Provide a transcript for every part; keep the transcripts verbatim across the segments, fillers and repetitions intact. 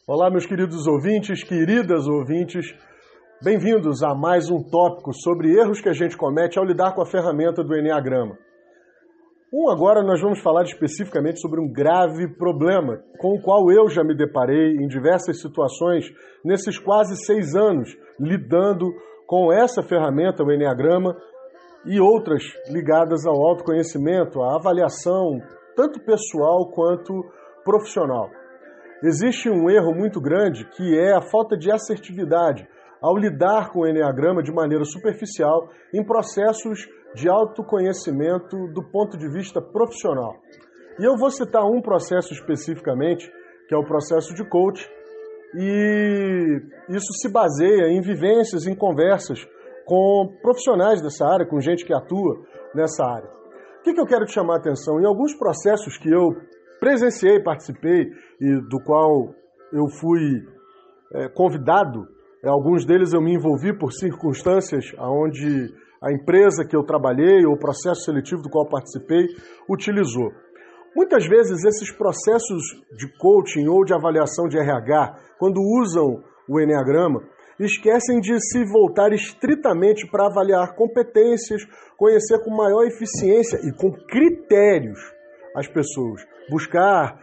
Olá, meus queridos ouvintes, queridas ouvintes, bem-vindos a mais um tópico sobre erros que a gente comete ao lidar com a ferramenta do Eneagrama. Um, agora nós vamos falar especificamente sobre um grave problema com o qual eu já me deparei em diversas situações nesses quase seis anos lidando com essa ferramenta, o Eneagrama, e outras ligadas ao autoconhecimento, à avaliação, tanto pessoal quanto profissional. Existe um erro muito grande que é a falta de assertividade ao lidar com o Eneagrama de maneira superficial em processos de autoconhecimento do ponto de vista profissional. E eu vou citar um processo especificamente, que é o processo de coach, e isso se baseia em vivências, em conversas com profissionais dessa área, com gente que atua nessa área. O que, que eu quero te chamar a atenção? Em alguns processos que eu presenciei, participei e do qual eu fui é, convidado, alguns deles eu me envolvi por circunstâncias onde a empresa que eu trabalhei ou o processo seletivo do qual participei utilizou. Muitas vezes esses processos de coaching ou de avaliação de R H, quando usam o Eneagrama, esquecem de se voltar estritamente para avaliar competências, conhecer com maior eficiência e com critérios as pessoas, buscar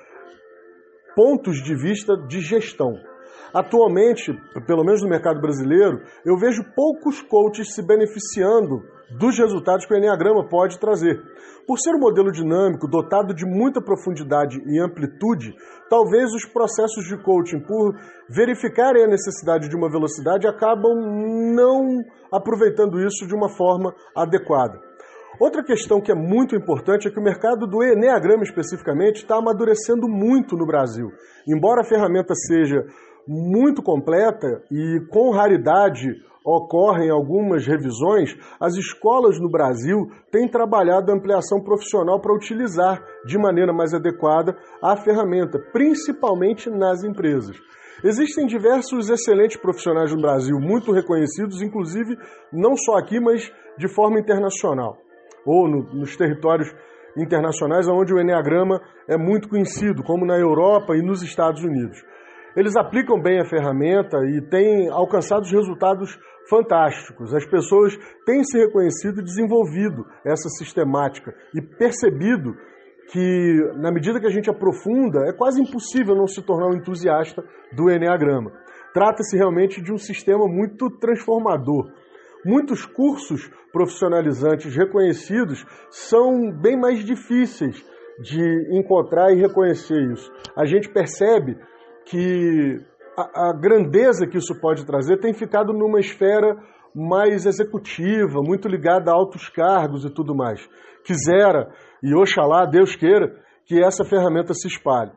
pontos de vista de gestão. Atualmente, pelo menos no mercado brasileiro, eu vejo poucos coaches se beneficiando dos resultados que o Eneagrama pode trazer. Por ser um modelo dinâmico, dotado de muita profundidade e amplitude, talvez os processos de coaching, por verificarem a necessidade de uma velocidade, acabam não aproveitando isso de uma forma adequada. Outra questão que é muito importante é que o mercado do Eneagrama, especificamente, está amadurecendo muito no Brasil. Embora a ferramenta seja muito completa e com raridade ocorrem algumas revisões, as escolas no Brasil têm trabalhado a ampliação profissional para utilizar de maneira mais adequada a ferramenta, principalmente nas empresas. Existem diversos excelentes profissionais no Brasil, muito reconhecidos, inclusive não só aqui, mas de forma internacional, ou no, nos territórios internacionais, onde o Eneagrama é muito conhecido, como na Europa e nos Estados Unidos. Eles aplicam bem a ferramenta e têm alcançado resultados fantásticos. As pessoas têm se reconhecido e desenvolvido essa sistemática e percebido que, na medida que a gente aprofunda, é quase impossível não se tornar um entusiasta do Eneagrama. Trata-se realmente de um sistema muito transformador. Muitos cursos profissionalizantes reconhecidos são bem mais difíceis de encontrar e reconhecer isso. A gente percebe que a, a grandeza que isso pode trazer tem ficado numa esfera mais executiva, muito ligada a altos cargos e tudo mais. Quisera, e oxalá, Deus queira, que essa ferramenta se espalhe.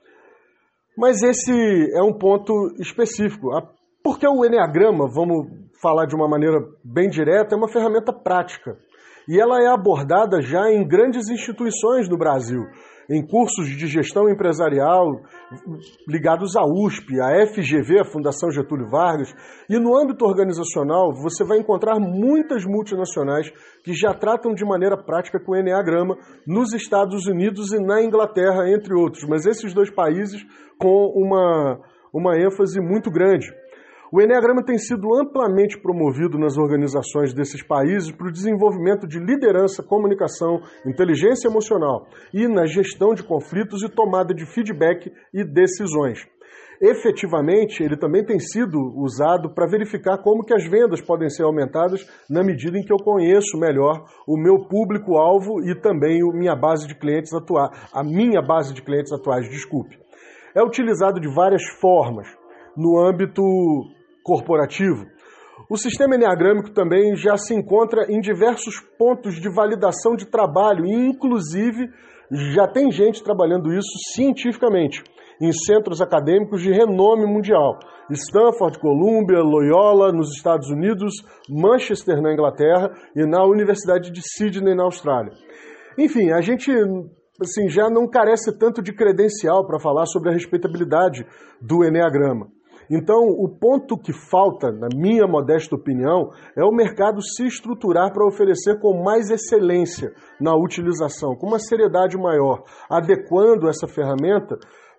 Mas esse é um ponto específico. Porque o Eneagrama, vamos falar de uma maneira bem direta, é uma ferramenta prática. E ela é abordada já em grandes instituições no Brasil, em cursos de gestão empresarial ligados à U S P, à F G V, a Fundação Getúlio Vargas, e no âmbito organizacional você vai encontrar muitas multinacionais que já tratam de maneira prática com o Eneagrama nos Estados Unidos e na Inglaterra, entre outros, mas esses dois países com uma, uma ênfase muito grande. O Eneagrama tem sido amplamente promovido nas organizações desses países para o desenvolvimento de liderança, comunicação, inteligência emocional e na gestão de conflitos e tomada de feedback e decisões. Efetivamente, ele também tem sido usado para verificar como que as vendas podem ser aumentadas na medida em que eu conheço melhor o meu público-alvo e também a minha base de clientes atuais, a minha base de clientes atuais, desculpe. É utilizado de várias formas no âmbito corporativo. O sistema eneagrâmico também já se encontra em diversos pontos de validação de trabalho e, inclusive, já tem gente trabalhando isso cientificamente em centros acadêmicos de renome mundial. Stanford, Columbia, Loyola, nos Estados Unidos, Manchester, na Inglaterra, e na Universidade de Sydney, na Austrália. Enfim, a gente assim, já não carece tanto de credencial para falar sobre a respeitabilidade do Eneagrama. Então, o ponto que falta, na minha modesta opinião, é o mercado se estruturar para oferecer com mais excelência na utilização, com uma seriedade maior, adequando essa ferramenta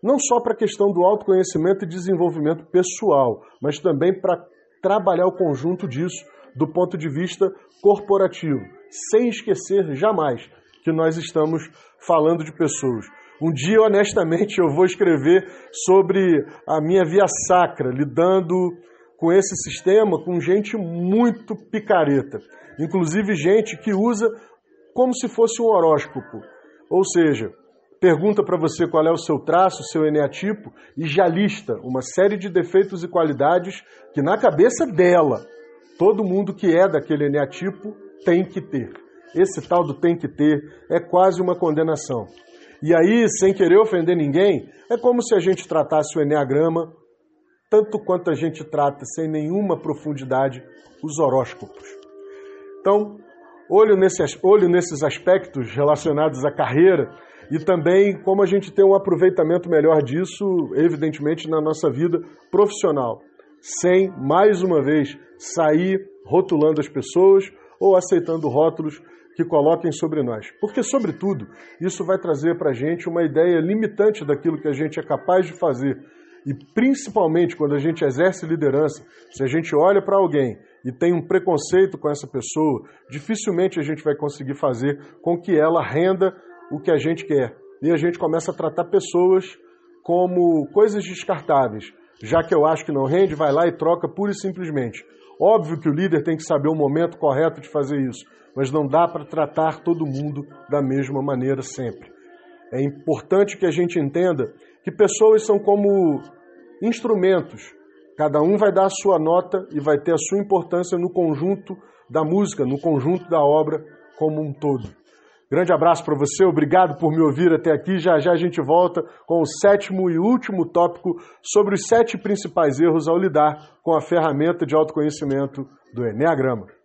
não só para a questão do autoconhecimento e desenvolvimento pessoal, mas também para trabalhar o conjunto disso do ponto de vista corporativo, sem esquecer jamais que nós estamos falando de pessoas. Um dia, honestamente, eu vou escrever sobre a minha via sacra, lidando com esse sistema, com gente muito picareta. Inclusive gente que usa como se fosse um horóscopo. Ou seja, pergunta para você qual é o seu traço, o seu eneatipo, e já lista uma série de defeitos e qualidades que na cabeça dela, todo mundo que é daquele eneatipo tem que ter. Esse tal do tem que ter é quase uma condenação. E aí, sem querer ofender ninguém, é como se a gente tratasse o eneagrama tanto quanto a gente trata, sem nenhuma profundidade, os horóscopos. Então, olho, nesse, olho nesses aspectos relacionados à carreira e também como a gente tem um aproveitamento melhor disso, evidentemente, na nossa vida profissional, sem, mais uma vez, sair rotulando as pessoas ou aceitando rótulos que coloquem sobre nós. Porque, sobretudo, isso vai trazer para a gente uma ideia limitante daquilo que a gente é capaz de fazer. E, principalmente, quando a gente exerce liderança, se a gente olha para alguém e tem um preconceito com essa pessoa, dificilmente a gente vai conseguir fazer com que ela renda o que a gente quer. E a gente começa a tratar pessoas como coisas descartáveis. Já que eu acho que não rende, vai lá e troca pura e simplesmente. Óbvio que o líder tem que saber o momento correto de fazer isso, mas não dá para tratar todo mundo da mesma maneira sempre. É importante que a gente entenda que pessoas são como instrumentos. Cada um vai dar a sua nota e vai ter a sua importância no conjunto da música, no conjunto da obra como um todo. Grande abraço para você, obrigado por me ouvir até aqui. Já já a gente volta com o sétimo e último tópico sobre os sete principais erros ao lidar com a ferramenta de autoconhecimento do Eneagrama.